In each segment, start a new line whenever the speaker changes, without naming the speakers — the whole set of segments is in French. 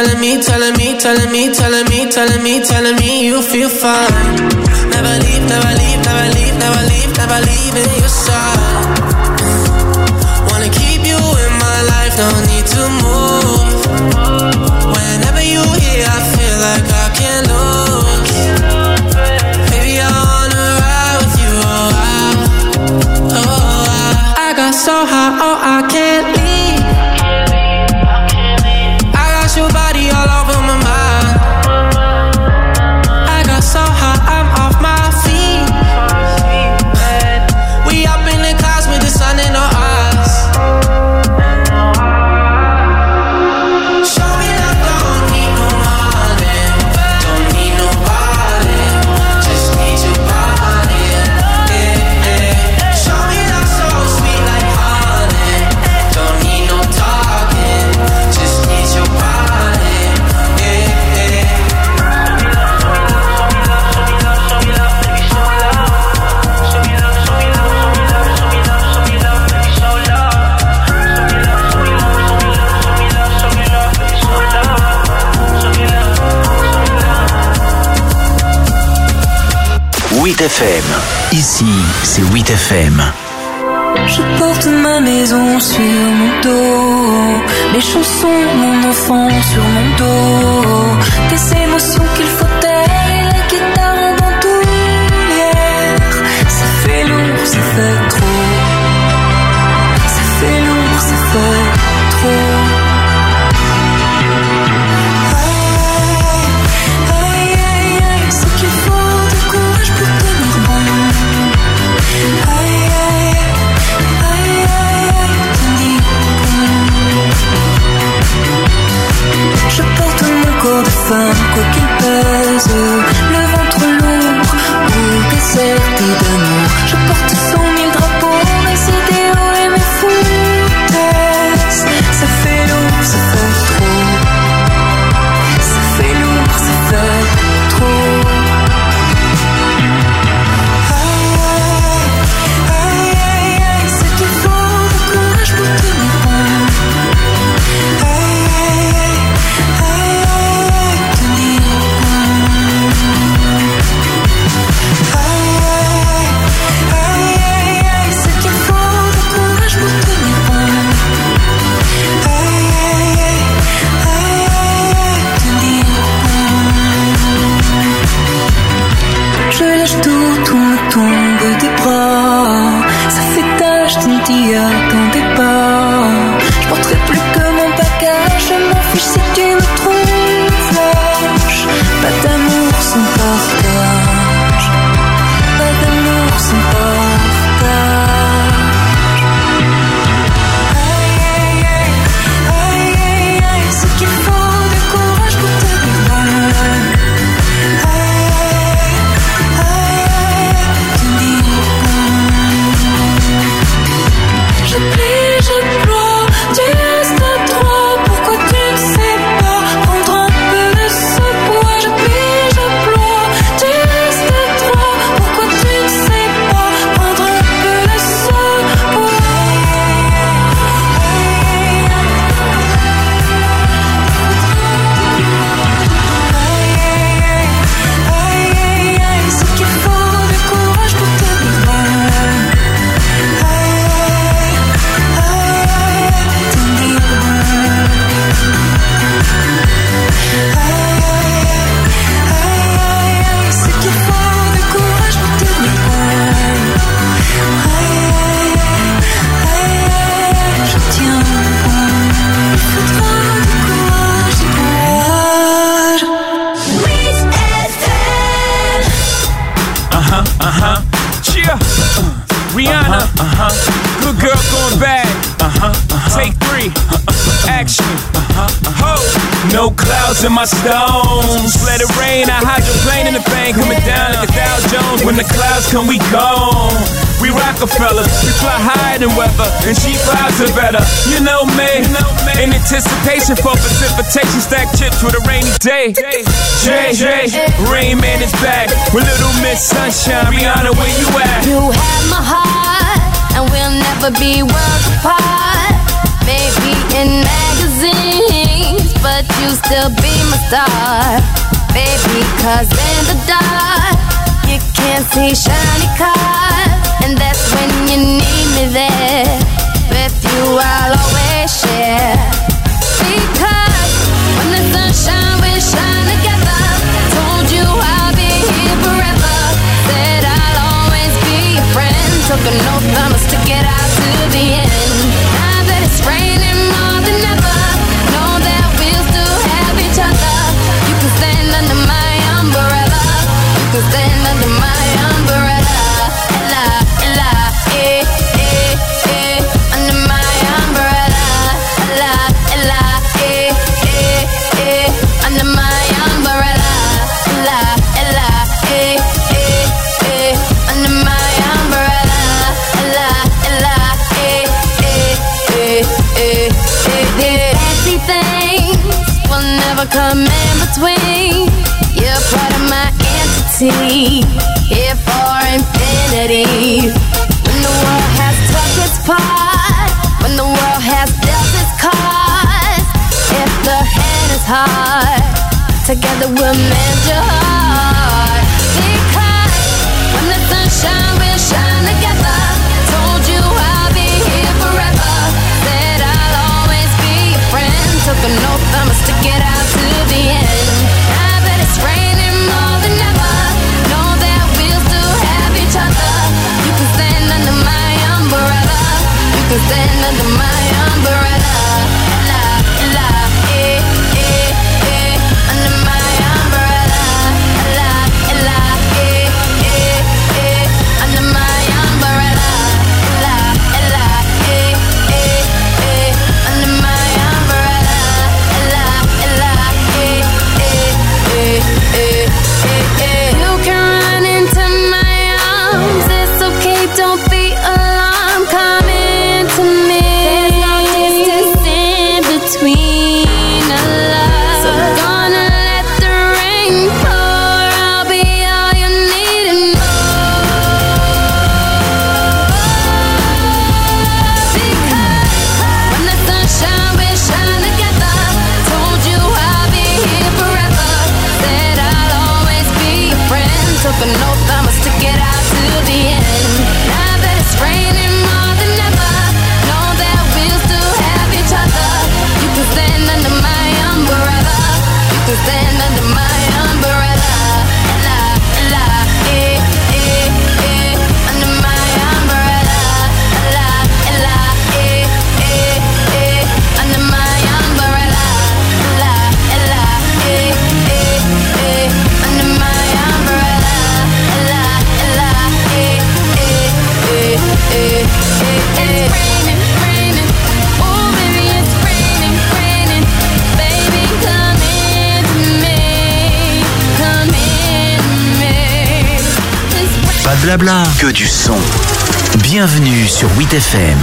telling me you feel fine. Never leave, never leave, never leave, never leave, never leaving your side. Wanna keep you in my life, don't need to move. Whenever you here, I feel like I can't lose. Baby, I wanna ride with you, I got so high, oh, I can't leave. I got your body all over my mind. I got so high, I'm off my feet. We up in the clouds with the sun in our eyes. Show me love, don't need no money, don't need nobody, just need your body. Show me love so sweet like honey, don't need no talking, just need your body.
FM. Ici, c'est 8 FM.
Je porte ma maison sur mon dos, mes chansons, mon enfant sur mon dos, des émotions qu'il faut taire et la guitare en bandoulière. Ça fait lourd, ça fait trop. Ça fait lourd, ça fait trop. Je porte mon corps de femme, quoi qu'il pèse, le ventre lourd ou déserté d'amour. Je porte 100 000 drapeaux, mes idéaux et mes foutaises. Ça fait lourd, ça fait trop. Ça fait lourd, ça fait trop. C'est qu'il faut du courage pour tenir bon. Je lâche tout me tombe des bras. Ça fait tâche, tu ne t'y attendais pas. Je porterai plus que mon bagage. Je m'en fiche si tu me trouves lâche. Pas d'amour sans partage. Pas d'amour sans partage. C'est qu'il faut du courage pour te dévoiler. Je plie, je ploie, tu restes à trois. Pourquoi tu ne sais pas prendre un peu de ce poids? Je plie, je ploie, tu restes à trois. Pourquoi tu ne sais pas prendre un peu de ce poids? C'est qu'il faut du courage pour te dévoiler. C'est qu'il faut du courage pour te dévoiler. Je tiens bon. Il faudra du courage et courage.
Yeah. Rihanna. Good girl going bad. Take 3. Action. Ho. No clouds in my stones. Let it rain. I hydroplane in the bank. Coming down like a Dow Jones. When the clouds come, we gone. We Rockefeller. We fly higher than weather. And cheap vibes are better. You know me. In anticipation for precipitation. Stack chips with a rainy day. Jay. Rain Man is back. With Little Miss Sunshine. Rihanna, where you at?
You have my heart, and we'll never be worlds apart. Maybe in magazines, dreams, but you still be my star. Baby, 'cause in the dark you can't see shiny cars, and that's when you need me there. With you I'll always share. Because when the sunshine will shine together, told you I'll be here forever. Said I'll always be your friend. Took an oath I'ma stick it out to the end. Now that it's raining more than ever, know that we'll still have each other. You can stand under my umbrella. You can stand under my umbrella. Ella, Ella, under my umbrella. Ella, Ella, under my umbrella. Ella, Ella, under my umbrella. Ella, Ella, fancy things will never come in between. You're part of my entity, here for infinity. When the world has took its part, when the world has dealt its cards, if the hand is hard, together we'll mend your heart. Because when the sunshine will shine together, told you I'll be here forever. Said I'll always be your friend. Took an oath I'ma stick it out to the end. Now that it's raining more than ever, know that we'll still have each other. You can stand under my umbrella. You can stand under my umbrella. Ella, Ella, under my umbrella. Ella, Ella, under my umbrella. Ella, Ella, under my umbrella. Ella, Ella, you can run into my arms. It's okay, don't be alarmed. Come into me. There's no distance in between our love. So gonna let the rain pour. I'll be all you need and more. Because when the sunshine will shine together, told you I'll be here forever. Said I'll always be your friend. Took an oath I'ma stick it out to the end. Now that it's raining more than ever, know that we'll still have each other. You can stand under my umbrella. You can stand under my umbrella. Ella, Ella, under my umbrella. Ella, Ella, under my umbrella. Ella, Ella, under my umbrella. Ella, Ella, it's raining, raining. Oh baby, it's raining, raining. Baby, come into me, come into me. It's raining.
Pas de blabla, que du son. Bienvenue sur 8FM.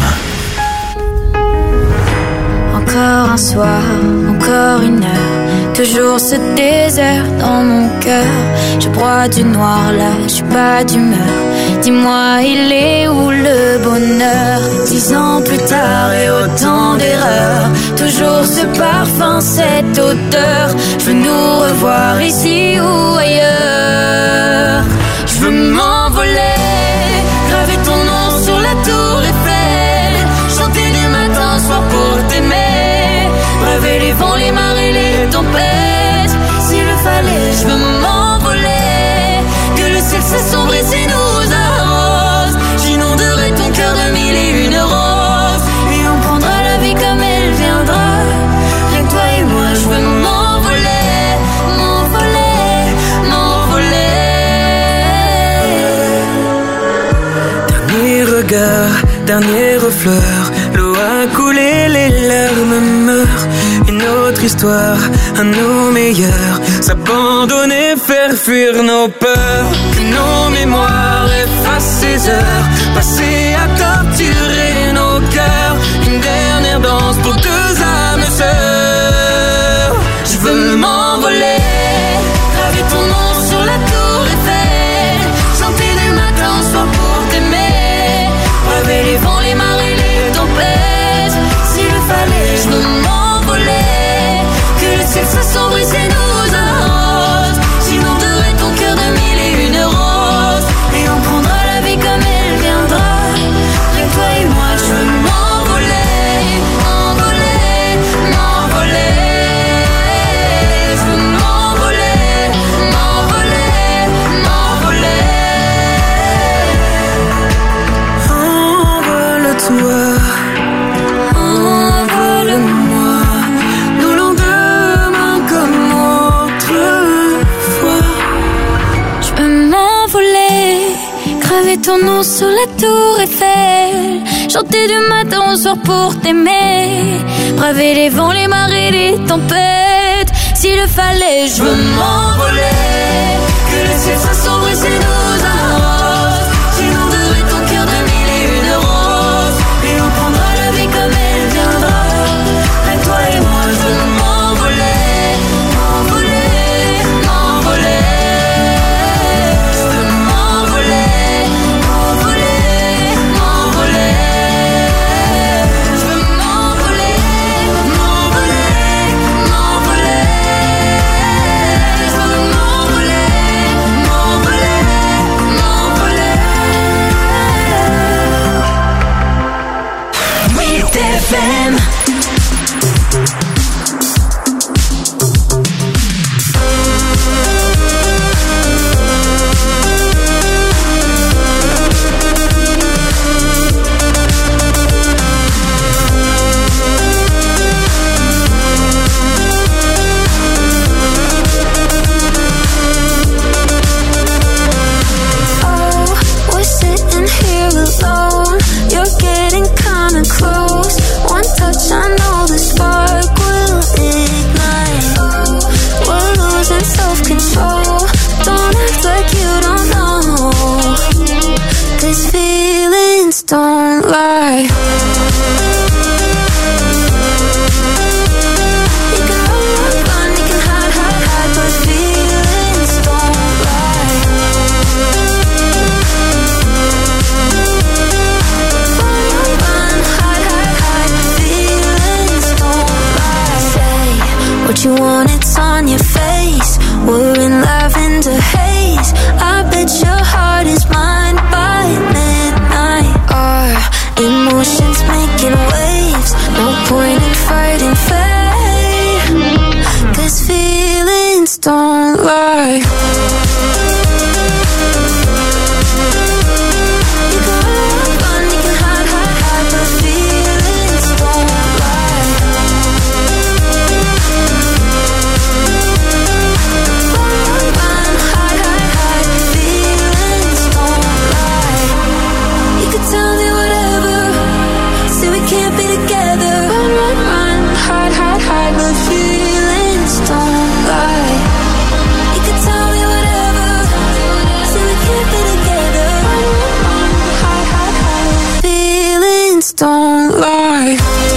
Encore un soir, encore une heure, toujours ce désert dans mon cœur. Je broie du noir là, je suis pas d'humeur. Dis-moi, il est où le bonheur? 10 ans plus tard et autant d'erreurs, toujours ce parfum, cette odeur. Je veux nous revoir ici ou ailleurs. Je veux m'envoler, graver ton nom sur la tour Eiffel, chanter du matin au soir pour t'aimer, braver les vents, les marées, les tempêtes. S'il le fallait, je veux m'envoler, que le ciel s'assombrit et nous arrose. J'inonderai ton cœur de mille et une roses, et on prendra la vie comme elle viendra. Rien que toi et moi, je veux m'envoler, m'envoler, m'envoler.
Dernier regard, dernière fleur, l'eau a coulé, les larmes meurent. Une autre histoire, à nos meilleurs, s'abandonner, faire fuir nos peurs. Que nos mémoires effacent ces heures passées à torturer nos cœurs. Une dernière danse pour deux âmes sœurs. Je veux m'envoler, graver ton nom sur la tour Eiffel, chanter du matin au soir pour t'aimer, braver les vents, les marées, les tempêtes. S'il le fallait, je veux m'envoler,
ton nom sur la tour Eiffel, chanter du matin au soir pour t'aimer, braver les vents, les marées, les tempêtes. S'il le fallait, je veux m'envoler, que le ciel soit sombre et c'est nos amours. J'inonderai ton cœur de mille et une roses, et on prendra la vie comme elle viendra. Et toi et moi, je veux m'envoler, m'envoler, m'envoler. Je veux m'envoler, m'envoler, m'envoler. Je veux m'envoler, m'envoler, m'envoler. Je veux m'envoler, m'envoler, m'envoler. With FM. Oh, we're sitting here alone. You're getting kinda close. One touch, I know the spark will ignite. We're losing self-control. Don't act like you don't know, 'cause feelings don't lie. You can run, you can hide, but feelings don't lie. Run, hide, feelings don't lie. Say what you want, it's on your face. We're in lavender haze. I bet your heart is mine by midnight. Our emotions making waves. No point in fighting fate, 'cause feelings don't lie. You can run, you can hide, but feelings don't lie. Run, hide, feelings don't lie. You could tell me whatever, say we can't be together. Run, hide, but feelings don't lie. You could tell me whatever, say we can't be together. Run, hide, feelings don't lie.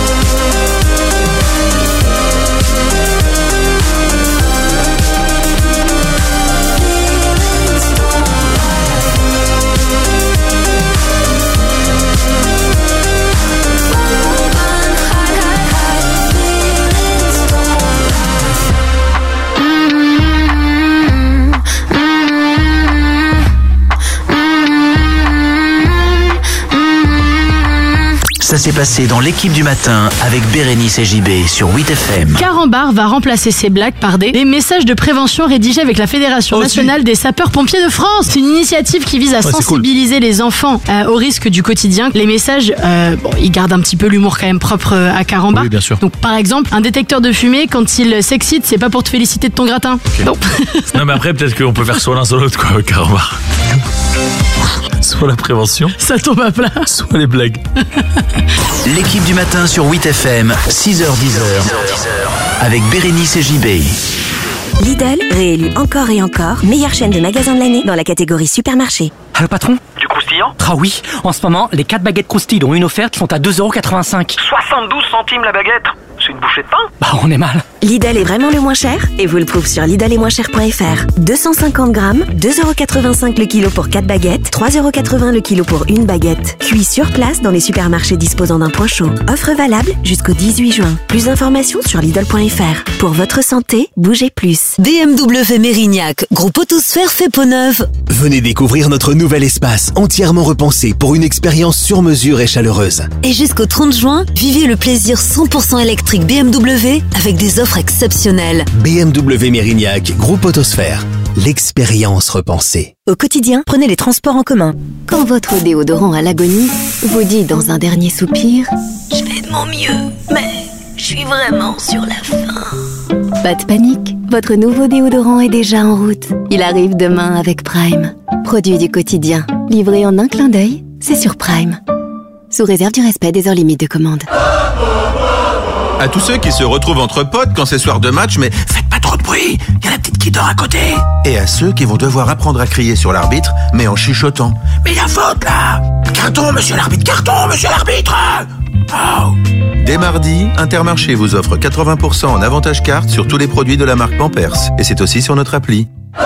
Feelings don't lie. Run, hide, feelings don't lie.
Ça s'est passé dans l'équipe du matin avec Bérénice et JB sur 8FM.
Carambar va remplacer ces blagues par des messages de prévention rédigés avec la Fédération nationale des sapeurs-pompiers de France. C'est une initiative qui vise à sensibiliser les enfants aux risques du quotidien. Les messages, ils gardent un petit peu l'humour quand même propre à Carambar.
Oui, bien sûr.
Donc par exemple, un détecteur de fumée, quand il s'excite, c'est pas pour te féliciter de ton gratin.
Ok.
Non.
Non, mais après, peut-être qu'on peut faire soit l'un soit l'autre, quoi, Carambar. Soit la prévention,
Ça tombe à plat.
soit les blagues.
L'équipe du matin sur 8FM, 6h-10h, avec Bérénice et JB.
Lidl, réélu encore et encore, meilleure chaîne de magasins de l'année dans la catégorie supermarché.
Allô patron?
Du croustillant?
Ah oui, en ce moment, les 4 baguettes croustilles dont une offerte sont à 2,85 €.
72 centimes la baguette? C'est une bouchée de pain?
Bah on est mal.
Lidl est vraiment le moins cher et vous le prouve sur lidlesetmoincher.fr. 250 grammes, 2,85 € le kilo pour 4 baguettes, 3,80 € le kilo pour une baguette. Cuit sur place dans les supermarchés disposant d'un point chaud. Offre valable jusqu'au 18 juin. Plus d'informations sur lidl.fr. Pour votre santé, bougez plus.
BMW Mérignac, groupe Autosphère fait peau neuve.
Venez découvrir notre nouvel espace entièrement repensé pour une expérience sur mesure et chaleureuse.
Et jusqu'au 30 juin, vivez le plaisir 100% électrique BMW avec des offres exceptionnelles.
BMW Mérignac, groupe Autosphère. L'expérience repensée.
Au quotidien, prenez les transports en commun.
Quand votre déodorant à l'agonie vous dit dans un dernier soupir « Je fais de mon mieux, mais je suis vraiment sur la fin ». Pas de panique, votre nouveau déodorant est déjà en route. Il arrive demain avec Prime. Produit du quotidien. Livré en un clin d'œil, c'est sur Prime. Sous réserve du respect des heures limites de commande.
À tous ceux qui se retrouvent entre potes quand c'est soir de match, mais faites pas trop de bruit, y a la petite qui dort à côté. Et à ceux qui vont devoir apprendre à crier sur l'arbitre, mais en chuchotant. Mais y a faute là! Carton, monsieur l'arbitre, carton, monsieur l'arbitre! Oh. Dès mardi, Intermarché vous offre 80% en avantage carte sur tous les produits de la marque Pampers. Et c'est aussi sur notre appli.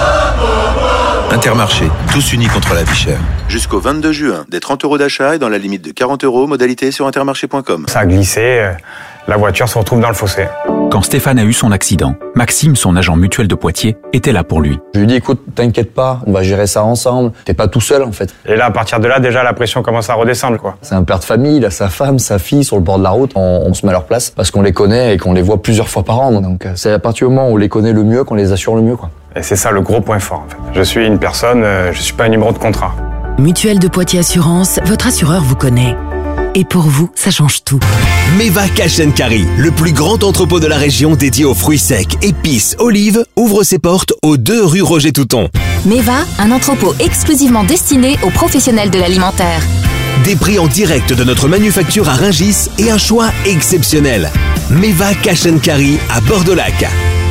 Intermarché, tous unis contre la vie chère. Jusqu'au 22 juin, des 30 € d'achat et dans la limite de 40 €, modalité sur intermarché.com.
Ça a glissé, la voiture se retrouve dans le fossé.
Quand Stéphane a eu son accident, Maxime, son agent mutuel de Poitiers, était là pour lui.
Je lui ai dit, écoute, t'inquiète pas, on va gérer ça ensemble. T'es pas tout seul, en fait.
Et là, à partir de là, déjà, la pression commence à redescendre, quoi.
C'est un père de famille, il a sa femme, sa fille sur le bord de la route. On se met à leur place parce qu'on les connaît et qu'on les voit plusieurs fois par an. Donc, c'est à partir du moment où on les connaît le mieux qu'on les assure le mieux, quoi.
Et c'est ça le gros point fort, en fait. Je suis une personne, je suis pas un numéro de contrat.
Mutuelle de Poitiers Assurance, votre assureur vous connaît. Et pour vous, ça change tout.
Meva Cash & Carry, le plus grand entrepôt de la région dédié aux fruits secs, épices, olives, ouvre ses portes aux 2 rue Roger Touton.
Meva, un entrepôt exclusivement destiné aux professionnels de l'alimentaire.
Des prix en direct de notre manufacture à Rungis et un choix exceptionnel. Meva Cash & Carry à Bordeaux-Lac.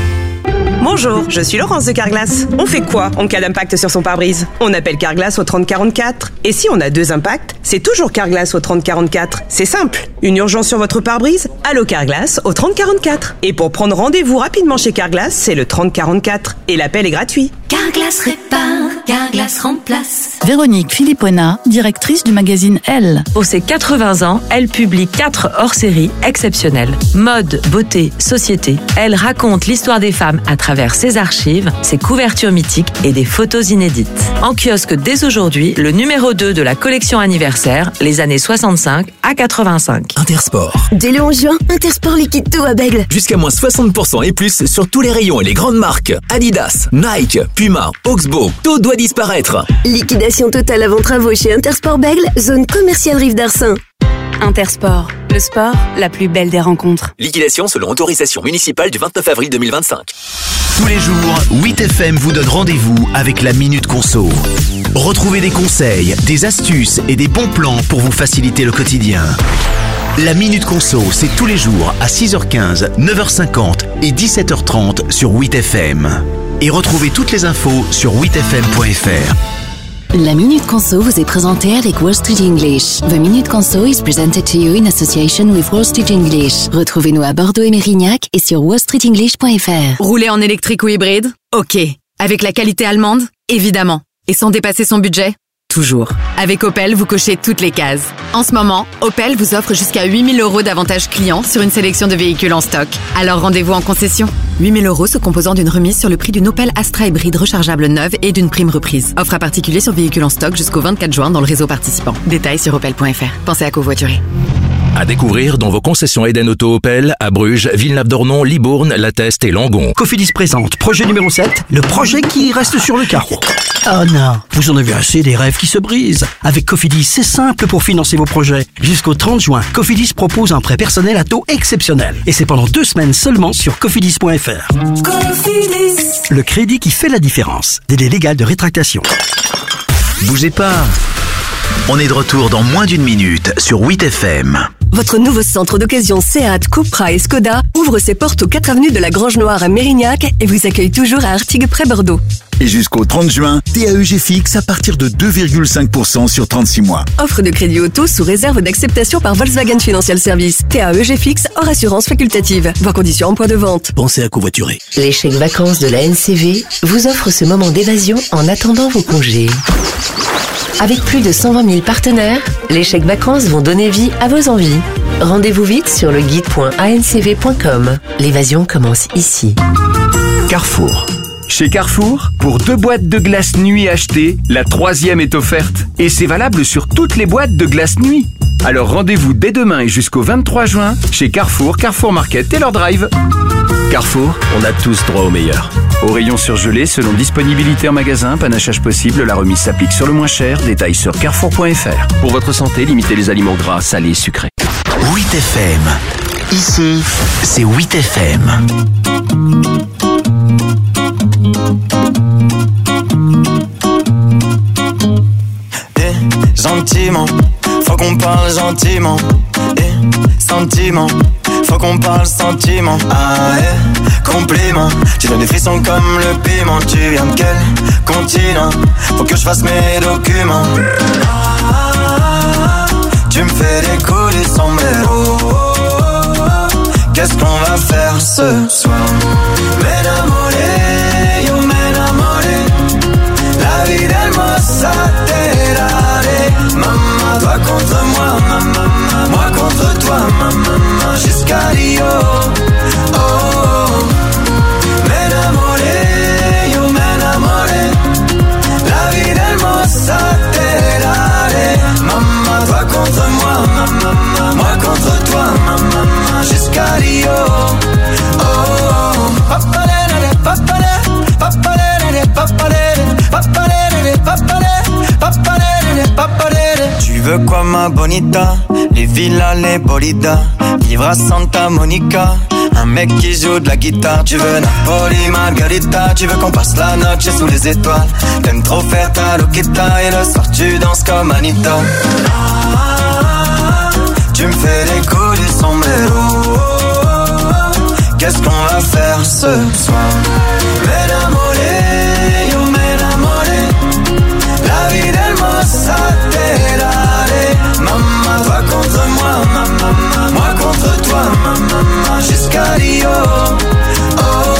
Bonjour, je suis Laurence de Carglass. On fait quoi en cas d'impact sur son pare-brise? On appelle Carglass au 3044. Et si on a 2 impacts, c'est toujours Carglass au 3044. C'est simple. Une urgence sur votre pare-brise? Allô Carglass au 3044. Et pour prendre rendez-vous rapidement chez Carglass, c'est le 3044. Et l'appel est gratuit.
Carglass répare, Carglass remplace.
Véronique Philippona, directrice du magazine Elle.
Pour ses 80 ans, elle publie 4 hors-séries exceptionnelles. Mode, beauté, société. Elle raconte l'histoire des femmes à travers ses archives, ses couvertures mythiques et des photos inédites. En kiosque dès aujourd'hui, le numéro 2 de la collection anniversaire, les années 65 à 85.
Intersport.
Dès le 11 juin, Intersport liquide tout à Bègle.
Jusqu'à moins 60% et plus sur tous les rayons et les grandes marques. Adidas, Nike, Puma, Oxbow, tout doit disparaître.
Liquidation totale avant travaux chez Intersport Bègle, zone commerciale Rive d'Arcin.
Intersport, le sport, la plus belle des rencontres.
Liquidation selon autorisation municipale du 29 avril 2025.
Tous les jours, 8FM vous donne rendez-vous avec la Minute Conso. Retrouvez des conseils, des astuces et des bons plans pour vous faciliter le quotidien. La Minute Conso, c'est tous les jours à 6h15, 9h50 et 17h30 sur 8FM. Et retrouvez toutes les infos sur 8fm.fr.
La Minute Conso vous est présentée avec Wall Street English. The Minute Conso is presented to you in association with Wall Street English. Retrouvez-nous à Bordeaux et Mérignac et sur wallstreetenglish.fr.
Rouler en électrique ou hybride? Ok. Avec la qualité allemande? Évidemment. Et sans dépasser son budget? Toujours. Avec Opel, vous cochez toutes les cases. En ce moment, Opel vous offre jusqu'à 8 000 € d'avantages clients sur une sélection de véhicules en stock. Alors rendez-vous en concession. 8 000 € se composant d'une remise sur le prix d'une Opel Astra hybride rechargeable neuve et d'une prime reprise. Offre à particulier sur véhicules en stock jusqu'au 24 juin dans le réseau participant. Détails sur opel.fr. Pensez à covoiturer.
À découvrir dans vos concessions Eden Auto Opel à Bruges, Villeneuve-d'Ornon, Libourne, La Teste et Langon.
Cofidis présente projet numéro 7, le projet qui reste sur le carreau. Oh non, vous en avez assez des rêves qui se brisent. Avec Cofidis, c'est simple pour financer vos projets. Jusqu'au 30 juin, Cofidis propose un prêt personnel à taux exceptionnel. Et c'est pendant 2 semaines seulement sur cofidis.fr.
Cofidis.
Le crédit qui fait la différence. Délai légal de rétractation.
Bougez pas. On est de retour dans moins d'une minute sur 8FM.
Votre nouveau centre d'occasion Seat, Cupra et Skoda ouvre ses portes aux 4 avenues de la Grange Noire à Mérignac et vous accueille toujours à Artigues près Bordeaux.
Et jusqu'au 30 juin, TAEG fixe à partir de 2,5% sur 36 mois.
Offre de crédit auto sous réserve d'acceptation par Volkswagen Financial Service. TAEG fixe hors assurance facultative. Voir conditions en point de vente.
Pensez à covoiturer.
Les chèques vacances de la NCV vous offrent ce moment d'évasion en attendant vos congés. Avec plus de 120 000 partenaires, les chèques vacances vont donner vie à vos envies. Rendez-vous vite sur le guide.ancv.com. L'évasion commence ici.
Carrefour. Chez Carrefour, pour 2 boîtes de glace nuit achetées, la 3e est offerte. Et c'est valable sur toutes les boîtes de glace nuit. Alors rendez-vous dès demain et jusqu'au 23 juin chez Carrefour, Carrefour Market et leur drive. Carrefour, on a tous droit au meilleur. Au rayon surgelé, selon disponibilité en magasin, panachage possible, la remise s'applique sur le moins cher. Détails sur carrefour.fr. Pour votre santé, limitez les aliments gras, salés et sucrés.
8FM. Ici, c'est 8FM.
parle gentiment. Sentiment, faut qu'on parle sentiment. Ah compliment, tu donnes des frissons comme le piment. Tu viens de quel continent? Faut que je fasse mes documents. Tu me fais décoller sans sombrero. Qu'est-ce qu'on va faire ce soir? M'enamoré, yo m'enamoré. La vie d'hermosa terare. Maman, toi contre moi, maman, moi contre toi, maman, jusqu'à Rio. Oh, m'enamoré, yo m'enamoré. La vie d'hermosa terare. Maman, toi contre moi, maman, moi contre toi, maman, jusqu'à Rio. Oh, papalere, papalere, papalere, papalere, papalere, papalere, papalere, papalere. Tu veux quoi ma bonita? Les villas, les bolidas, vivre à Santa Monica. Un mec qui joue de la guitare. Tu veux Napoli, Margarita. Tu veux qu'on passe la noche sous les étoiles. T'aimes trop faire ta loquita. Et le soir tu danses comme Anita. Tu me fais décoller son sombrero. Qu'est-ce qu'on va faire ce soir? M'enamoré, yo m'enamoré. La vie d'hermosa terare. Maman, toi contre moi, maman, moi contre toi, maman, jusqu'à Rio. Oh,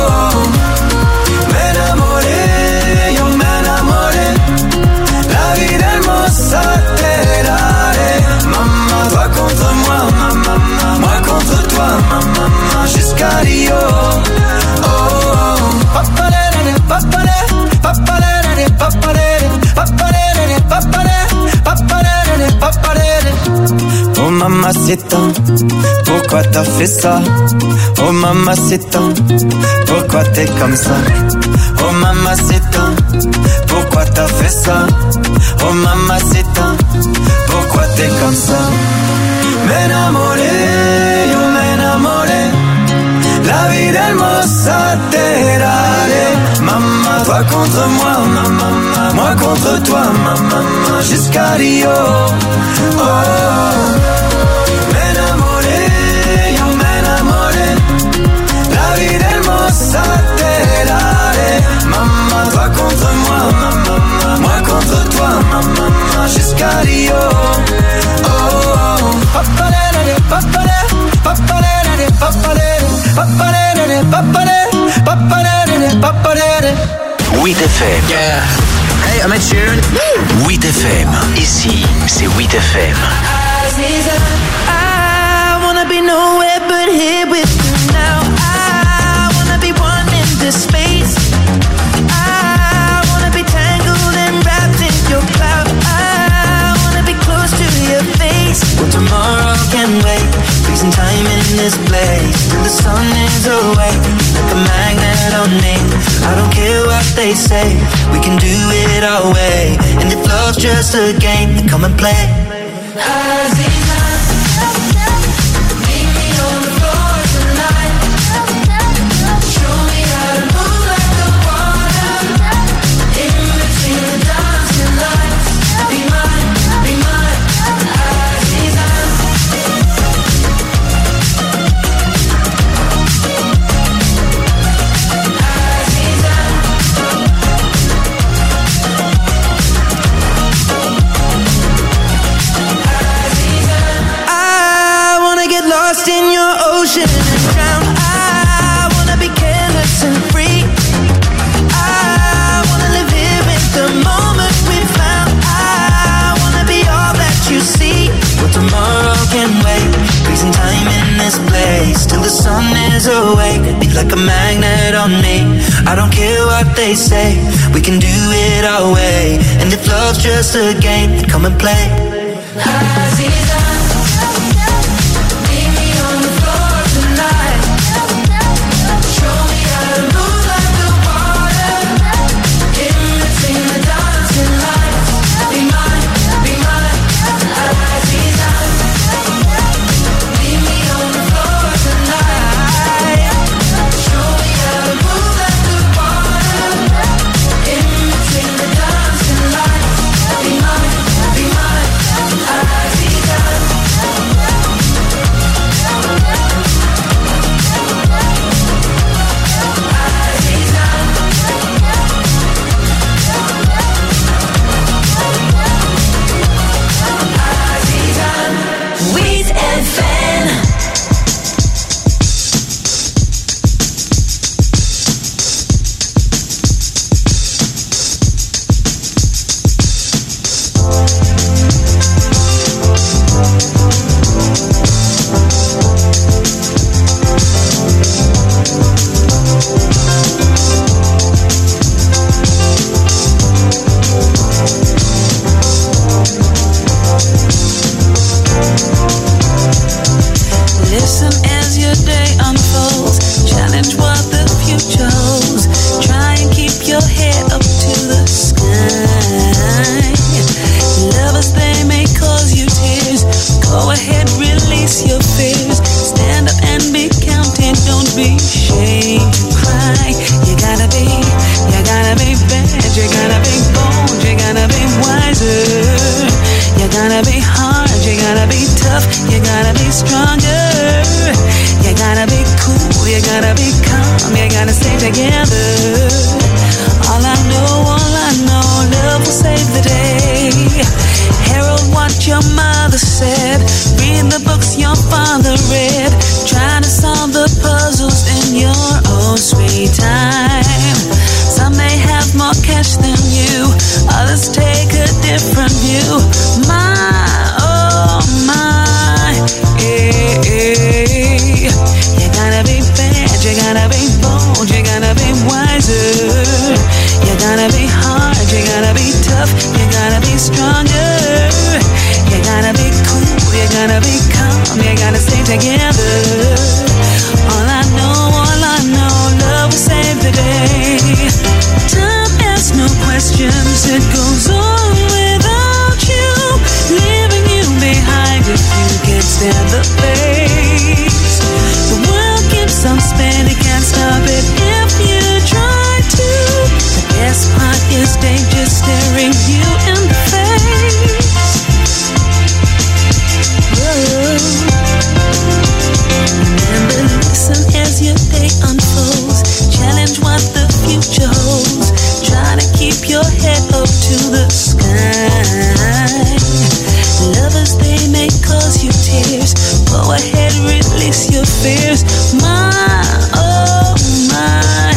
m'enamoré, yo m'enamoré. La vie d'hermosa terare. Maman, toi contre moi, maman, moi contre toi, maman, jusqu'à Rio. Oh, papalere, papalere, papalere, papalere, papalere, papalere, papalere, papalere. Oh mamacita, pourquoi t'as fait ça? Oh mamacita, pourquoi t'es comme ça? Oh mamacita, pourquoi t'as fait ça? Oh mamacita, pourquoi t'es comme ça? M'enamoré, yo m'enamoré. La vie d'hermosa terare. Maman, toi contre moi, maman, moi contre toi, maman, jusqu'à Rio. Oh, m'enamoré, yo m'enamoré. La vie d'hermosa terare. Maman, toi contre moi, maman, moi contre toi, maman, jusqu'à Rio. Oh, papalere, papalere, papalere, papalere, papalere, papalere, papalere, papalere.
8 FM.
Yeah. Hey, I'm Ed Sheeran.
8 FM. Ici, c'est 8 FM.
I wanna be nowhere but here with you now. I wanna be one in this space. I wanna be tangled and wrapped in your cloud. I wanna be close to your face. Well, tomorrow can wait. Freezing time in this place till the sun is away. Like a magnet on me. I don't care what they say. We can do it our way. And if love's just a game, then come and play. In your ocean and drown. I wanna be careless and free. I wanna live here with the moment we found. I wanna be all that you see. Well, tomorrow can wait. Freezing time in this place till the sun is awake. Be like a magnet on me. I don't care what they say. We can do it our way. And if love's just a game, then come and play. gotta be bold, you gotta be wiser. You gotta be hard, you gotta be tough, you gotta be stronger. You gotta be cool, you gotta be calm, you gotta stay together. All I know, love will save the day. Herald what your mother said, read the books your father read, try to solve the puzzles in your own sweet time. Some may have more cash than you, others take a different view. My, oh my, you gotta be bad, you gotta be bold, you gotta be wiser. You gotta be hard, you gotta be tough, you gotta be stronger. You gotta be cool, you gotta be calm, you gotta stay together. All I know, love will save the day. Time asks no questions, it goes on without you, leaving you behind if you can't stand the pace. The world keeps on spinning, can't stop it if you try to. The best part is danger staring you in the face. Remember, listen as your day unfolds. Challenge what the future holds. Try to keep your head up to the sky. Lovers, they may cause you tears. Go ahead, release your fears. My, oh my,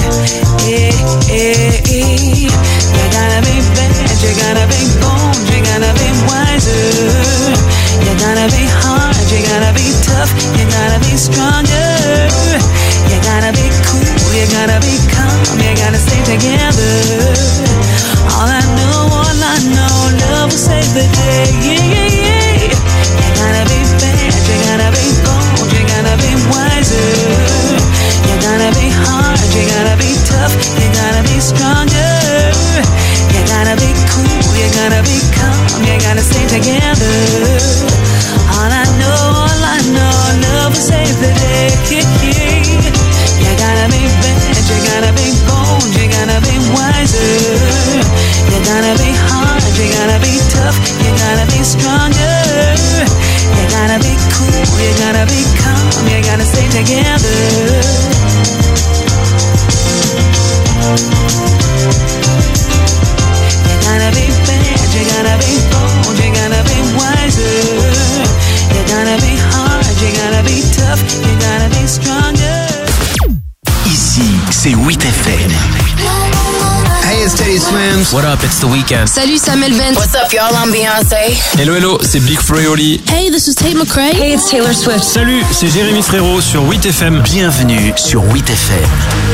You gotta be bad, you gotta be bold, you gotta be wiser. You gotta be hard, you gotta be tough, you gotta be stronger. You gotta be cool, you gotta be calm, you gotta stay together. All I know, love will save the day. You gotta be bad, you gotta be bold, you gotta be wiser. You gotta be hard, you gotta be tough, you gotta be stronger. You gotta be cool, you gotta be calm, you gotta stay together. All I know, love will save the day. You gotta be bad, you gotta be bold, you gotta be wiser. You gotta be hard, you gotta be tough, you gotta be stronger. You gotta be cool, you gotta be calm, you gotta stay together. You gotta be bad, you gotta be bold, you gotta be wiser. You gotta be hard, you gotta be tough, you gotta be stronger.
Ici, c'est 8FM.
Hey, it's Teddy Swims.
What up, it's The Weeknd.
Salut, Sam Elvin. What's up, y'all, I'm Beyoncé.
Hello, c'est Big Flo et Oli.
Hey, this is Tate McRae. Hey, it's Taylor Swift.
Salut, c'est Jérémy Frérot sur 8FM.
Bienvenue sur 8FM.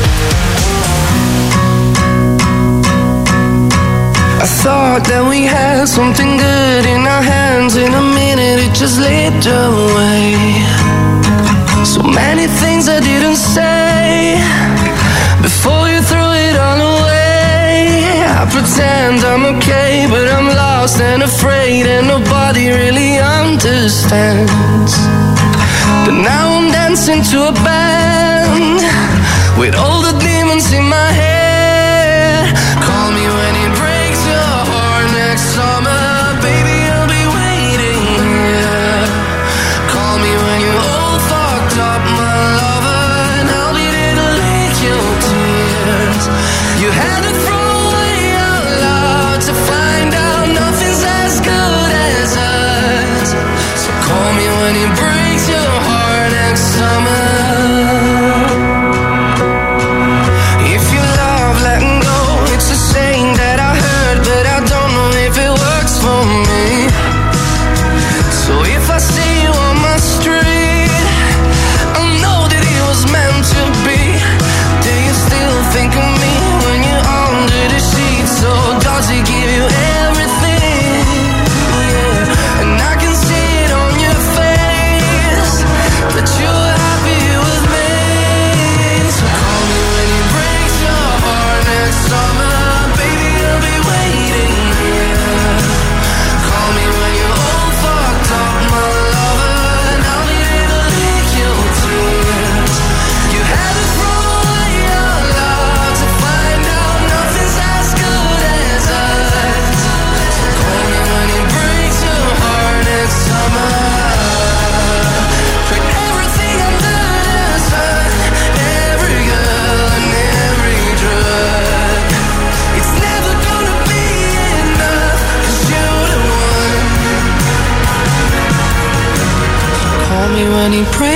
I thought that we had something good in our hands. In a minute it just slipped away. So many things I didn't say before you threw it all away. I pretend I'm okay, but I'm lost and afraid, and nobody really understands. But now I'm dancing to a band with all the demons in my head. Call me when it breaks your heart next summer, baby, I'll be waiting here. Call me when you're all fucked up, my lover, and I'll be there to lick your tears. You had to throw away out loud to find out nothing's as good as us. So call me when it breaks your heart next summer. If you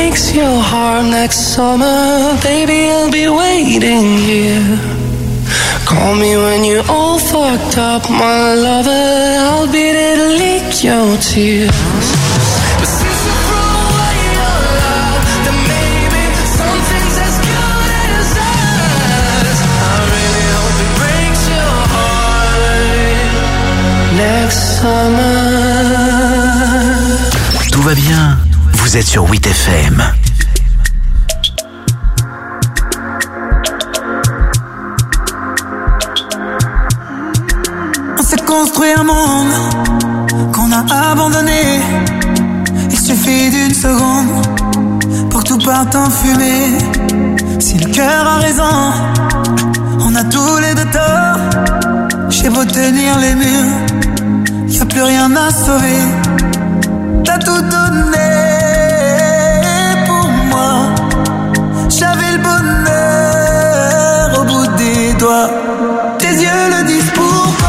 breaks your heart next summer, baby, I'll be waiting here. Call me when you're all fucked up, my lover, I'll be there to lick your tears. But since you throw away your love, then maybe something's as good as us. I really hope it breaks your heart next summer.
Tout va bien, vous êtes sur 8FM.
Construire un monde qu'on a abandonné. Il suffit d'une seconde pour que tout parte en fumée. Si le cœur a raison, on a tous les deux tort. J'ai beau tenir les murs, y a plus rien à sauver. T'as tout donné pour moi. J'avais le bonheur au bout des doigts. Tes yeux le disent pourquoi.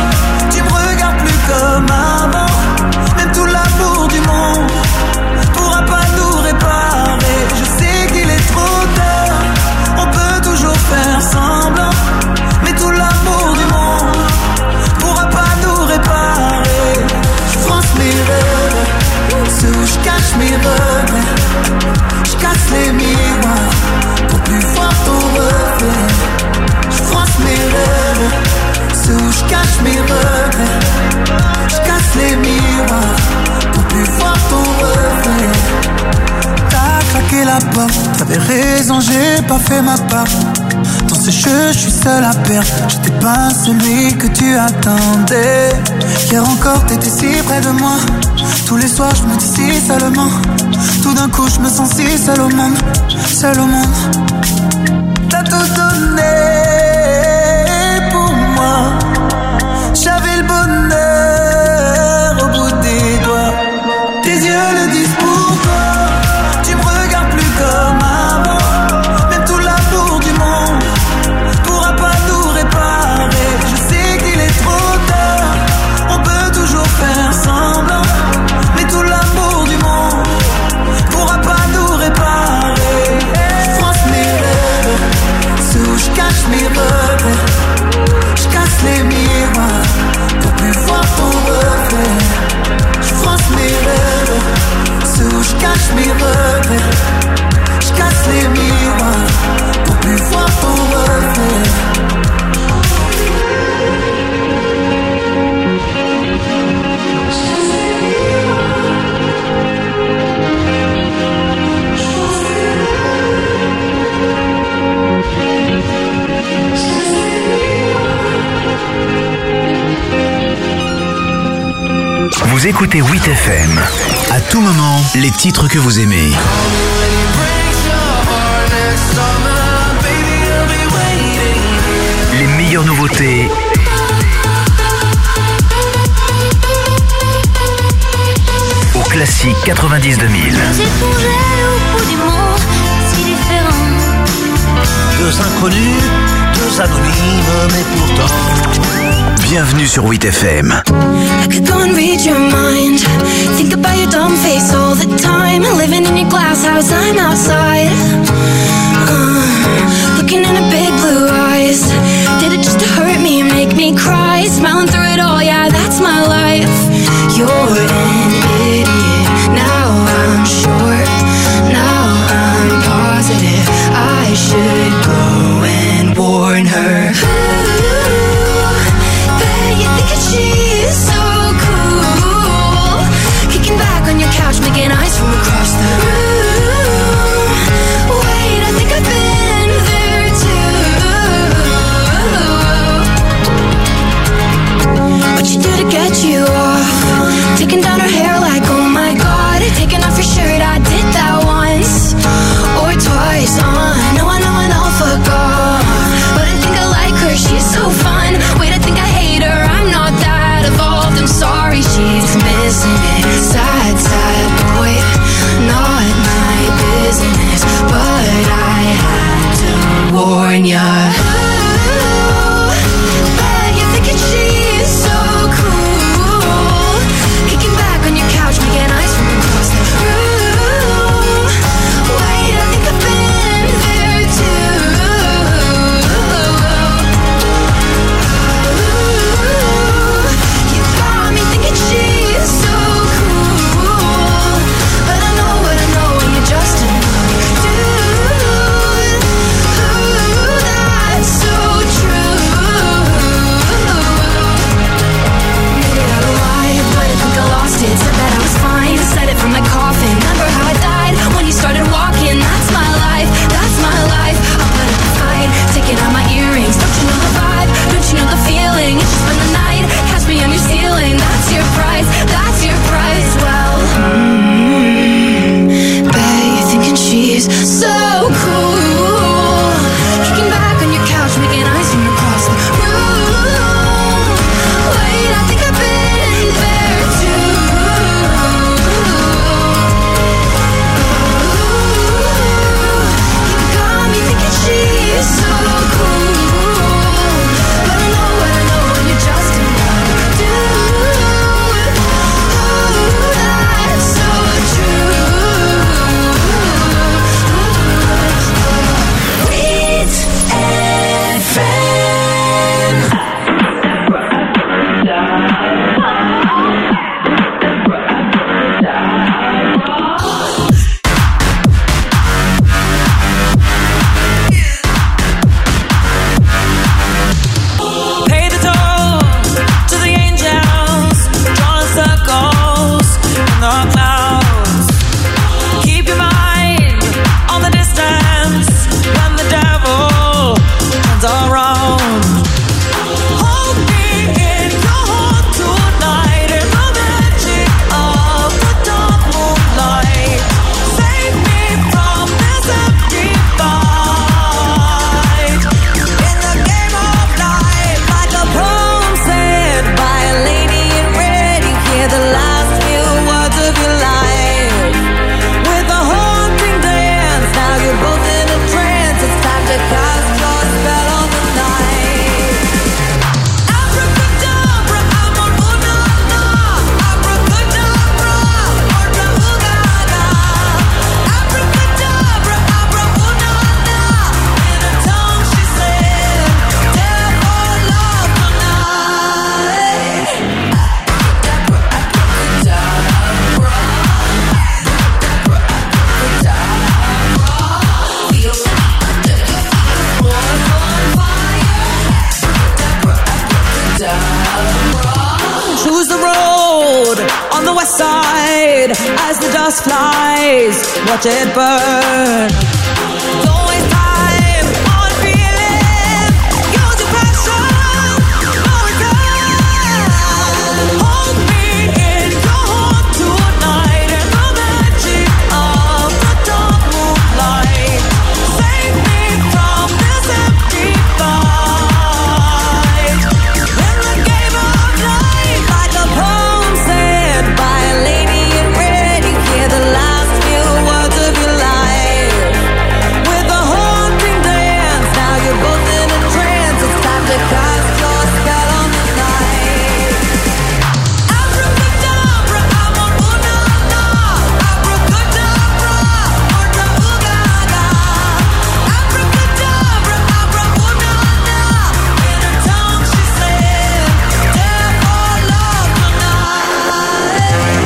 Comme avant, même tout l'amour du monde pourra pas nous réparer. Je sais qu'il est trop tard, on peut toujours faire semblant, mais tout l'amour du monde pourra pas nous réparer. Je fronce mes rêves, ceux où je cache mes regrets. Je casse les miroirs pour plus voir ton reflet. Je fronce mes rêves, ceux où je cache mes regrets. Je casse les miroirs pour plus voir ton reflet. T'as claqué la porte, t'avais raison, j'ai pas fait ma part. Dans ce jeu, je suis seul à perdre. J'étais pas celui que tu attendais. Hier encore, t'étais si près de moi. Tous les soirs, je me dis si seulement. Tout d'un coup, je me sens si seul au monde. Seul au monde. T'as tout donné pour moi. J'avais le bonheur au bout des doigts. Tes yeux le disent pourquoi. Tu me regardes plus comme avant. Même tout l'amour du monde pourra pas nous réparer. Je sais qu'il est trop tard, on peut toujours faire semblant, mais tout l'amour du monde pourra pas nous réparer. Je fronce mes rêves, ceux où je cache mes regrets. Je casse les miroirs pour plus voir ton reflet. Je fronce mes rêves, ceux où je cache mes regrets. Je casse les miroirs pour plus voir ton reflet.
Vous écoutez 8FM. À tout moment, les titres que vous aimez. Les meilleures nouveautés. Au classique 90 2000.
Deux inconnus, deux anonymes, mais pourtant.
Bienvenue sur 8FM.
I could go and read your mind. Think about your dumb face all the time. Living in your glass house, I'm outside. Looking in her big blue eyes. Did it just to hurt me, make me cry? Smiling through it all, yeah, that's my life. You're an idiot. Now I'm sure. Now I'm positive. I should go and warn her. She's so cool. Kicking back on your couch, making eyes from across the room. Wait, I think I've been there too.
west side as the dust flies. Watch it burn. Don't waste time on feeling. Use your passion. No return. Hold me in your heart tonight in the magic of the dark moonlight. Save me from this empty fight. In the game of life, like a poem said by a lady in red, you hear the last few words of your life. With a haunting dance, now you're both in a trance. It's time to cast your spell on the night. Abracadabra, I'm on ooh-na-na. Abracadabra, ooh-na-ooh-ga-ga. Abracadabra, abra-ooh-na-na. In her tongue she said, "Death or love tonight."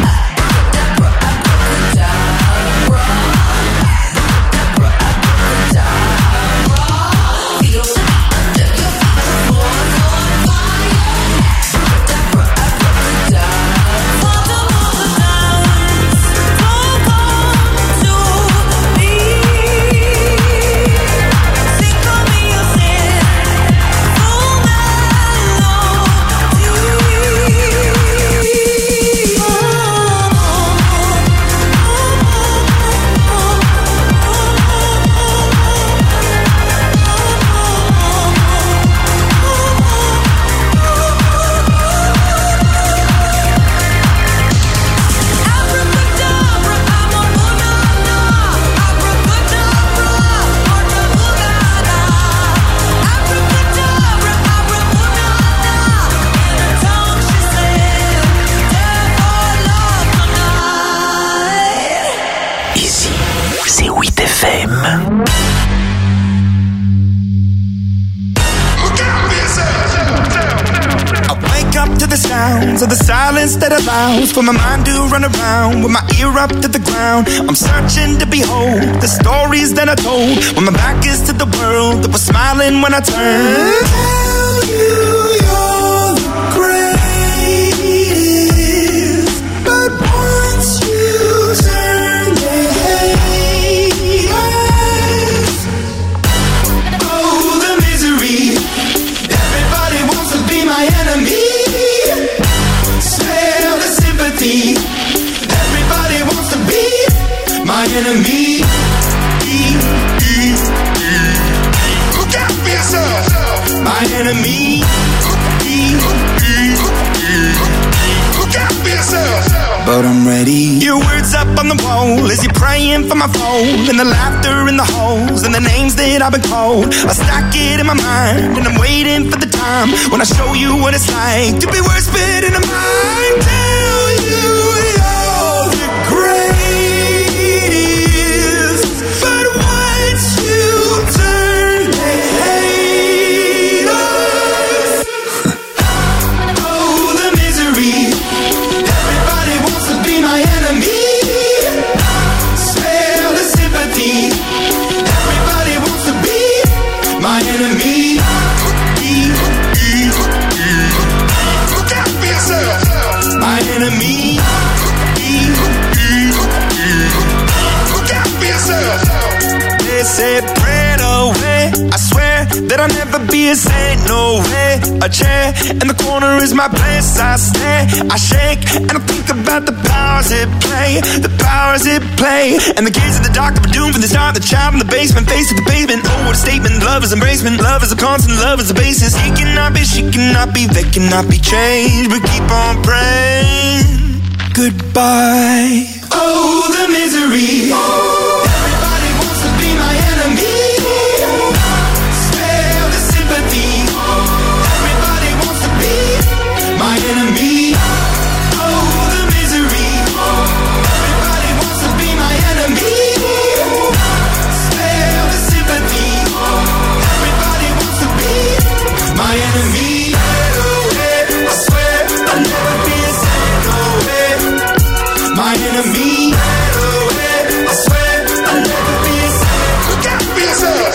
Ici, c'est 8FM.
I wake up to the sounds of the silence that allows for my mind to run around with my ear up to the ground. I'm searching to behold the stories that I told when my back is to the world that was smiling when I turned. Tell you you're the greatest, but once you turn they hate us. Oh, the misery. Everybody wants to be my enemy. Smell the sympathy. Everybody wants to be my enemy. Look out for yourself. My enemy. Look out for yourself. But I'm ready. Your words up on the wall as you're praying for my phone, and the laughter in the halls and the names that I've been called. I stack it in my mind and I'm waiting for the time when I show you what it's like to be worse fit in a mind. Tell you you're the greatest, but once you turn they hate us. Oh, the misery. Everybody wants to be my enemy. Smell the sympathy. Everybody wants to be my enemy. Look out for yourself. My enemy. Look out for yourself. They said pray away. I swear that I'll never be a saint, no way. A chair in the corner is my place. I stare, I shake, and I think about the powers it play. The powers it play. And the kids in the dark are doomed from the start. The child in the basement, face to the pavement. Oh, what a statement. Love is embracement. Love is a constant. Love is the basis. He cannot be, she cannot be, they cannot be changed. But keep on praying. Goodbye. Oh, the misery. Everybody wants to be my enemy. Spare the sympathy. Everybody wants to be my enemy. Oh, the misery. Everybody wants to be my enemy. Spare the sympathy. Everybody wants to be my enemy. I swear I'll never be a saint, no way. My enemy. I swear I'll never be a saint. Look out for yourself.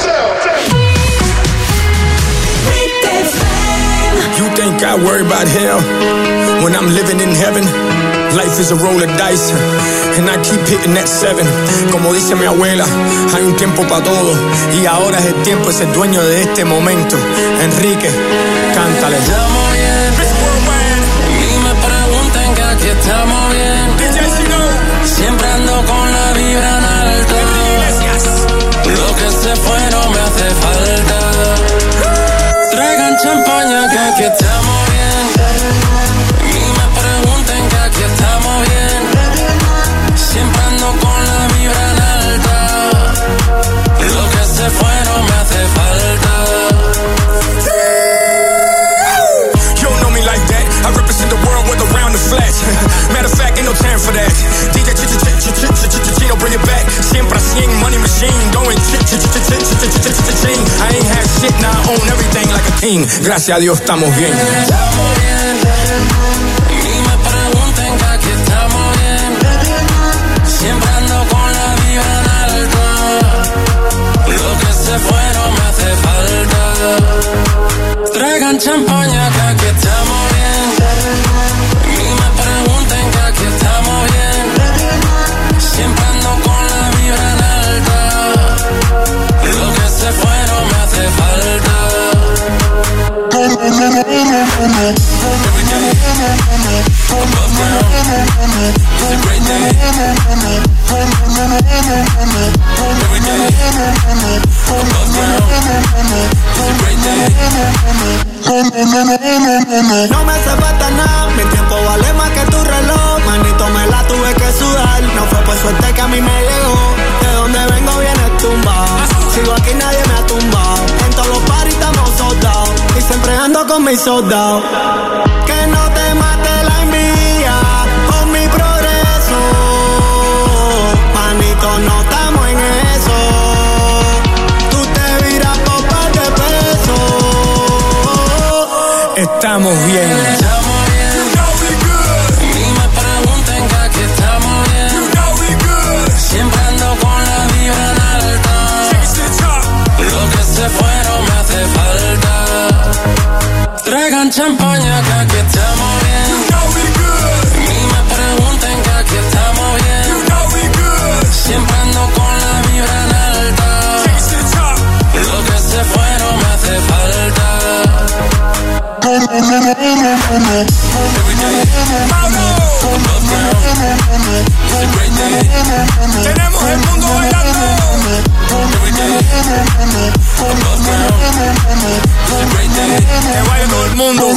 You think I worry about hell when I'm living in heaven? Life is a roll of dice, and I keep hitting that 7. Como dice mi abuela, hay un tiempo para todo, y ahora es el tiempo, es el dueño de este momento. Enrique, cántale.
Estamos bien, y me preguntan que aquí estamos bien. Siempre ando con la vibra en alto. Lo que se fue no me hace falta. Traigan champaña que aquí estamos bien. Y me pregunten que aquí estamos bien. Siempre ando con la vibra en alta. Lo que se fue no me hace falta.
You don't know me like that. I represent the world with around the flash. Matter of fact, ain't no time for that. DJ Chino, bring it back. Siempre así, money machine. Going ching. I ain't had shit, now I own everything like a king. Gracias a Dios estamos bien.
Estamos bien. Y me pregunten que aquí estamos bien. Siempre ando con la vibra en alto. Lo que se fue no me hace falta. Traigan champaña que aquí estamos bien. Y me pregunten que aquí estamos bien. Siempre ando con la vibra en alta. Lo que se fue no me hace falta. Every day, above ground, it's a great day. Every day, above ground, it's a great day.
No me hace falta nada, mi tiempo vale más que tu reloj. Manito, me la tuve que sudar, no fue por suerte que a mí me llegó. De donde vengo viene tumbado, sigo aquí nadie me ha tumbado. En todos los paris estamos soldados, y siempre ando con mis soldados. Que no te mate la envidia con mi progreso. Manito, no estamos en eso. Tú te viras por par de pesos.
Estamos bien.
Estamos bien. Y me pregunten que aquí estamos bien. Siempre ando con la vibra en alta. Lo que se fue no me hace falta. Traigan champaña que aquí estamos bien. Y me pregunten que aquí estamos bien. Siempre ando con la vibra en alta. Lo que se fue no me hace falta. Every day, above ground, it's a great day.
Tenemos el mundo bailando.
Every day, above ground, it's a great day.
Que baile todo el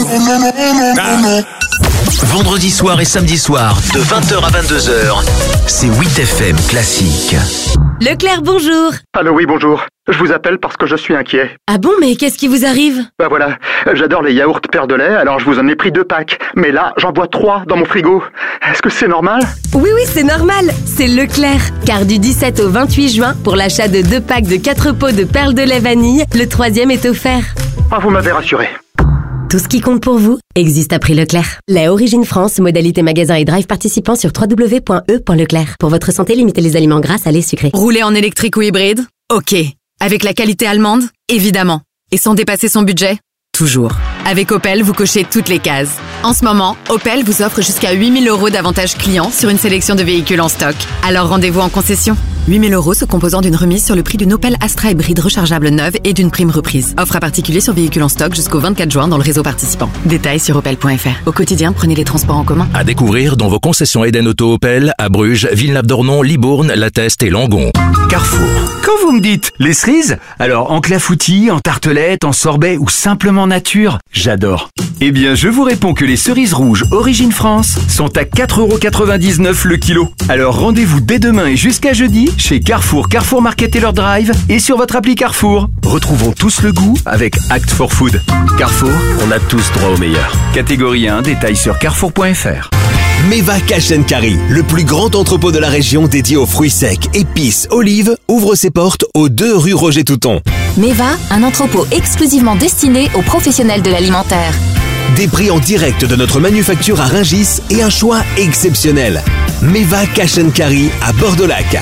mundo.
Vendredi soir et samedi soir, de 20h à 22h, c'est 8FM Classique.
Leclerc, bonjour.
Allô, oui, bonjour. Je vous appelle parce que je suis inquiet.
Ah bon, mais qu'est-ce qui vous arrive?
Bah voilà, j'adore les yaourts Père de lait, alors je vous en ai pris 2 packs. Mais là, j'en bois 3 dans mon frigo. Est-ce que c'est normal?
Oui, c'est normal. C'est Leclerc. Car du 17 au 28 juin, pour l'achat de 2 packs de 4 pots de perles de lait vanille, le 3e est offert.
Ah, vous m'avez rassuré.
Tout ce qui compte pour vous existe à prix Leclerc. Lait Origine France, modalité magasin et drive participant sur www.e.leclerc. Pour votre santé, limitez les aliments gras, salés, sucrés.
Rouler en électrique ou hybride? Ok. Avec la qualité allemande? Évidemment. Et sans dépasser son budget? Toujours. Avec Opel, vous cochez toutes les cases. En ce moment, Opel vous offre jusqu'à 8 000 € d'avantages clients sur une sélection de véhicules en stock. Alors rendez-vous en concession. 8 000 € se composant d'une remise sur le prix d'une Opel Astra hybride rechargeable neuve et d'une prime reprise. Offre à particulier sur véhicules en stock jusqu'au 24 juin dans le réseau participant. Détails sur opel.fr. Au quotidien, prenez les transports en commun.
À découvrir dans vos concessions Eden Auto Opel à Bruges, Villeneuve-d'Ornon, Libourne, La Teste et Langon.
Carrefour. Quand vous me dites les cerises, alors en clafoutis, en tartelette, en sorbet ou simplement nature, j'adore. Eh bien, je vous réponds que les cerises rouges Origine France sont à 4,99 € le kilo. Alors rendez-vous dès demain et jusqu'à jeudi chez Carrefour, Carrefour Market et leur drive et sur votre appli Carrefour. Retrouvons tous le goût avec Act for Food. Carrefour, on a tous droit au meilleur. Catégorie 1, détails sur carrefour.fr.
Meva Cash & Carry, le plus grand entrepôt de la région dédié aux fruits secs, épices, olives, ouvre ses portes aux 2 rue Roger Touton.
Meva, un entrepôt exclusivement destiné aux professionnels de l'alimentaire.
Des prix en direct de notre manufacture à Rungis et un choix exceptionnel. Meva Cash & Carry à Bordeaux-Lac.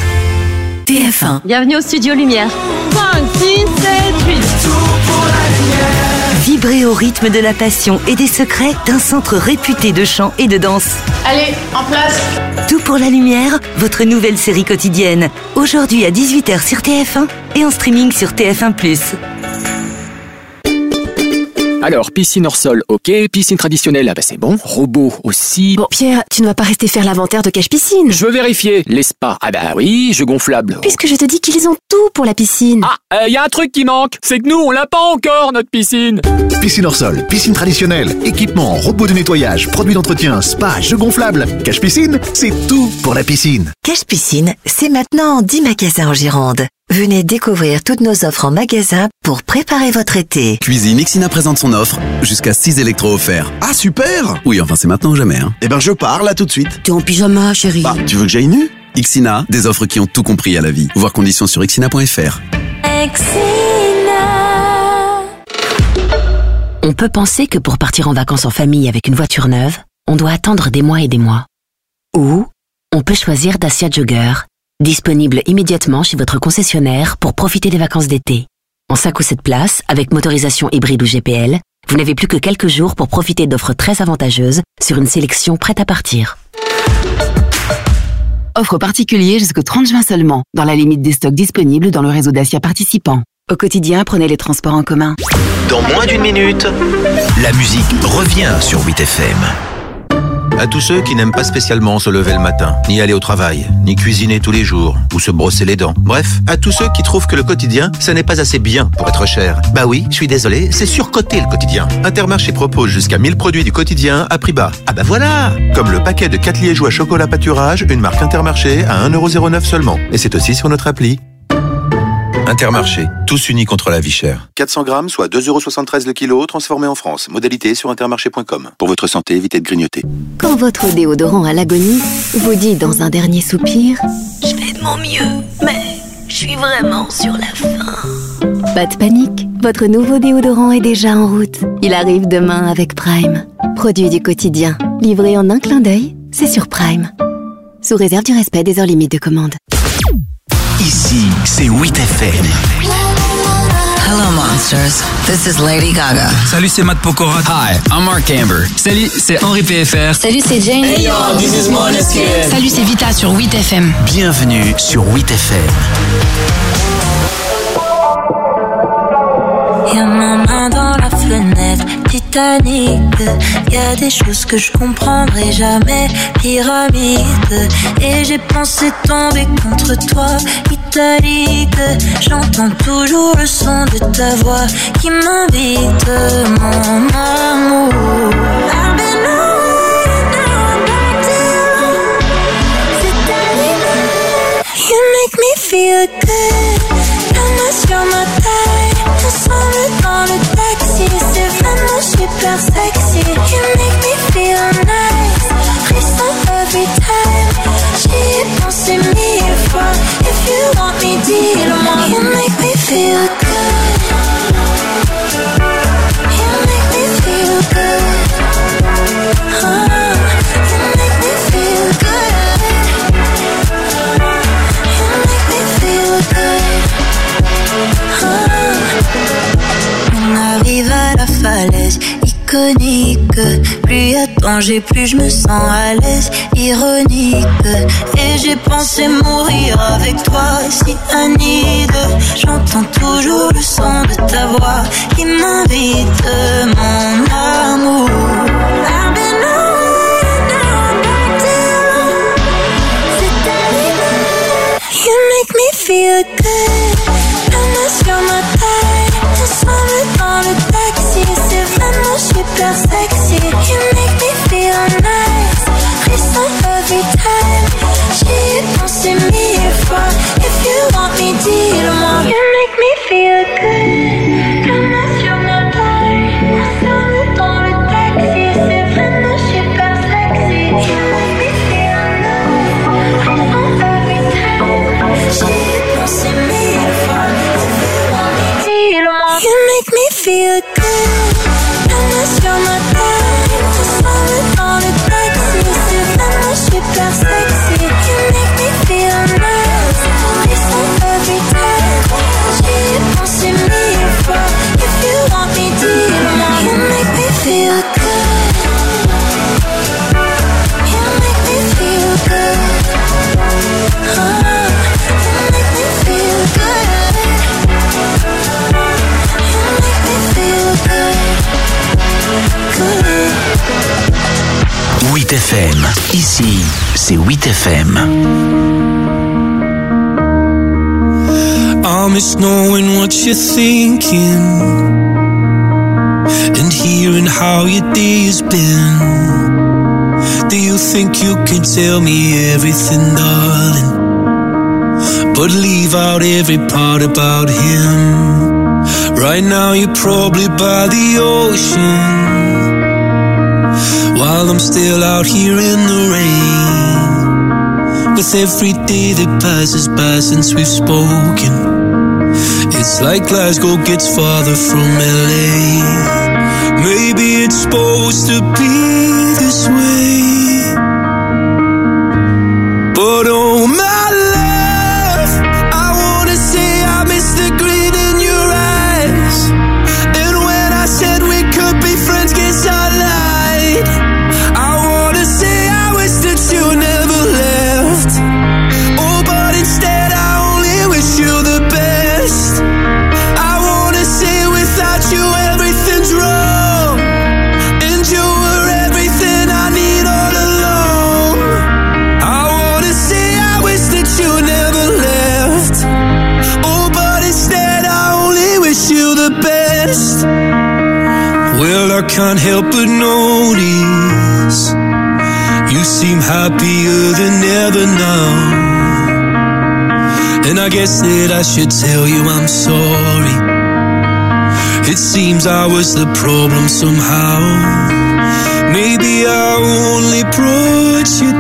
TF1.
Bienvenue au Studio Lumière. 5, 6, 7, 8.
Tout pour la lumière.
Vibrez au rythme de la passion et des secrets d'un centre réputé de chant et de danse.
Allez, en place.
Tout pour la lumière, votre nouvelle série quotidienne. Aujourd'hui à 18h sur TF1 et en streaming sur TF1+.
Alors, piscine hors sol, ok. Piscine traditionnelle, ah bah c'est bon. Robot aussi.
Bon, Pierre, tu ne vas pas rester faire l'inventaire de cache piscine.
Je veux vérifier. Les spas, ah bah oui. Jeux gonflables.
Puisque je te dis qu'ils ont tout pour la piscine.
Ah, y a un truc qui manque. C'est que nous, on l'a pas encore, notre piscine.
Piscine hors sol, piscine traditionnelle, équipement, robot de nettoyage, produits d'entretien, spa, jeux gonflables. Cache piscine, c'est tout pour la piscine.
Cache piscine, c'est maintenant en 10 magasins en Gironde. Venez découvrir toutes nos offres en magasin pour préparer votre été.
Cuisine, Ixina présente son offre. Jusqu'à 6 électros offerts.
Ah, super!
Oui, enfin, c'est maintenant ou jamais, hein.
Eh ben, je pars là tout de suite.
T'es en pyjama, chérie.
Bah, tu veux que j'aille nu?
Ixina, des offres qui ont tout compris à la vie. Voir conditions sur ixina.fr.
On peut penser que pour partir en vacances en famille avec une voiture neuve, on doit attendre des mois et des mois. Ou on peut choisir Dacia Jogger, disponible immédiatement chez votre concessionnaire pour profiter des vacances d'été. En 5 ou 7 places, avec motorisation hybride ou GPL, vous n'avez plus que quelques jours pour profiter d'offres très avantageuses sur une sélection prête à partir.
Offre particulier jusqu'au 30 juin seulement, dans la limite des stocks disponibles dans le réseau Dacia participant.
Au quotidien, prenez les transports en commun.
Dans moins d'une minute, la musique revient sur 8FM.
À tous ceux qui n'aiment pas spécialement se lever le matin, ni aller au travail, ni cuisiner tous les jours, ou se brosser les dents. Bref, à tous ceux qui trouvent que le quotidien, ça n'est pas assez bien pour être cher. Bah oui, je suis désolé, c'est surcoté le quotidien. Intermarché propose jusqu'à 1000 produits du quotidien à prix bas. Ah bah voilà! Comme le paquet de 4 liégeois chocolat pâturage, une marque Intermarché à 1,09€ seulement. Et c'est aussi sur notre appli. Intermarché, tous unis contre la vie chère. 400 grammes, soit 2,73€ le kilo, transformé en France. Modalité sur intermarché.com. Pour votre santé, évitez de grignoter.
Quand votre déodorant à l'agonie vous dit dans un dernier soupir « Je fais de mon mieux, mais je suis vraiment sur la fin ». Pas de panique, votre nouveau déodorant est déjà en route. Il arrive demain avec Prime. Produit du quotidien, livré en un clin d'œil, c'est sur Prime. Sous réserve du respect des heures limites de commande.
Ici, c'est 8FM.
Hello monsters, this is Lady Gaga.
Salut, c'est Matt Pokora. Hi, I'm Mark Amber. Salut, c'est Henri PFR.
Salut, c'est Jane.
Hey yo, this is Måneskin.
Salut, c'est Vita sur 8FM.
Bienvenue sur 8FM.
Y'a ma main dans la fenêtre, Titanic. Y'a des choses que je comprendrai jamais, pyramide. Et j'ai pensé tomber contre toi, italique. J'entends toujours le son de ta voix qui m'invite, mon amour. I've been away, now I'm back to you. C'est arrivé. You make me feel good. La main sur ma taille, ensemble dans le taxi. C'est vraiment super sexy. You make me feel nice. Frisson every time. J'y ai pensé 1000 fois. If you want me, dis-le-moi. You make me feel good. You make me feel good. You make me feel good. You make me feel good. On arrive à la falaise iconique. Plus y a danger, plus je me sens à l'aise. Ironique. Et j'ai pensé mourir avec toi, si Anide. J'entends toujours le son de ta voix qui m'invite, mon amour. I've been away, now I'm back to you. C'est arrivé. You make me feel good. La main sur ma taille, ensemble dans le taxi. C'est vraiment super sexy. You make me feel nice. Frisson every time. J'y ai pensé 1000 fois. If you want me, dis-le-moi. You make me feel good. La main sur ma taille, ensemble dans le taxi. C'est
8FM. Ici, c'est 8FM.
I miss knowing what you're thinking and hearing how your day has been. Do you think you can tell me everything, darling, but leave out every part about him? Right now you're probably by the ocean, while I'm still out here in the rain. With every day that passes by since we've spoken, it's like Glasgow gets farther from LA. Maybe it's supposed to be this way, but oh my love, I wanna say I miss the grin in your eyes. And when I said we could be friends, guess I lied. I wanna say I wish that you never left. Oh, but instead I only wish you the best. I wanna say without you everything's wrong, and you were everything I need all along. I wanna say I wish that you never left. Oh, but instead I only wish you the best. Well, I can't help but notice you seem happier than ever now, and I guess that I should tell you I'm sorry. It seems I was the problem somehow. Maybe I only brought you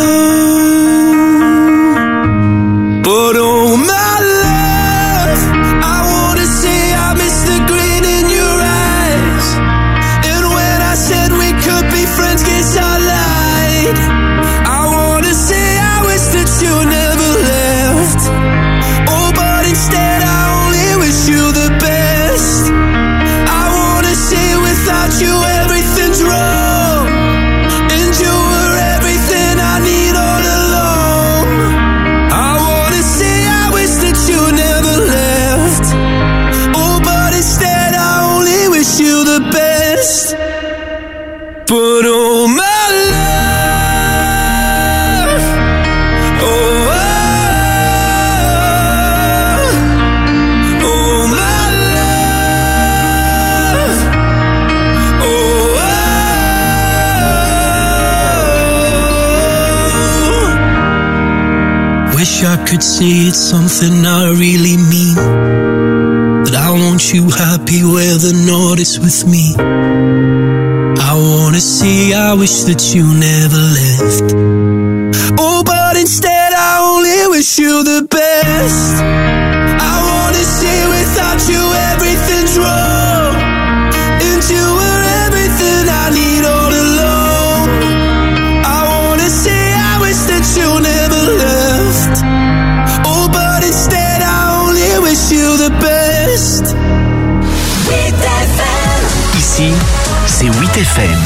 down, but oh my love, I wanna say I miss the grin in your eyes. And when I said we could be friends, guess I lied. I wanna say I wish that you never left. Oh, but instead I only wish you the best. I wanna say without you everything's wrong, and you were everything I need all along. I wanna say I wish that you never left. Oh, but instead I only wish you the best. But oh my love, oh, oh my love, oh, wish I could say it's something I really mean, that I want you happy whether or not it's with me. I wanna say I wish that you never left. Oh, but instead I only wish you the best. I wanna say without you everything's wrong, and you were everything I need all along. I wanna say I wish that you never left. Oh, but instead I only wish you the best.
Ici, c'est 8FM.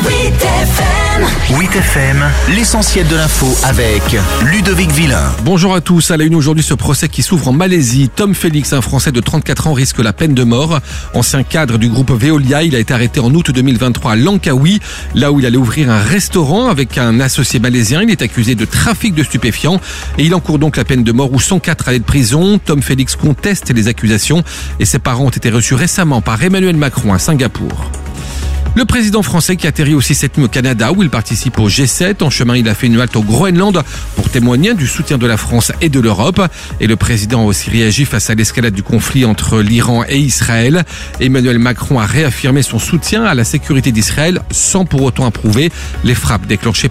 8FM, l'essentiel de l'info avec Ludovic Villain.
Bonjour à tous. À la une aujourd'hui, ce procès qui s'ouvre en Malaisie. Tom Félix, un Français de 34 ans, risque la peine de mort. Ancien cadre du groupe Veolia, il a été arrêté en août 2023 à Langkawi, là où il allait ouvrir un restaurant avec un associé malaisien. Il est accusé de trafic de stupéfiants et il encourt donc la peine de mort ou 104 années de prison. Tom Félix conteste les accusations et ses parents ont été reçus récemment par Emmanuel Macron à Singapour. Le président français qui atterrit aussi cette nuit au Canada où il participe au G7. En chemin, il a fait une halte au Groenland pour témoigner du soutien de la France et de l'Europe. Et le président a aussi réagi face à l'escalade du conflit entre l'Iran et Israël. Emmanuel Macron a réaffirmé son soutien à la sécurité d'Israël sans pour autant approuver les frappes déclenchées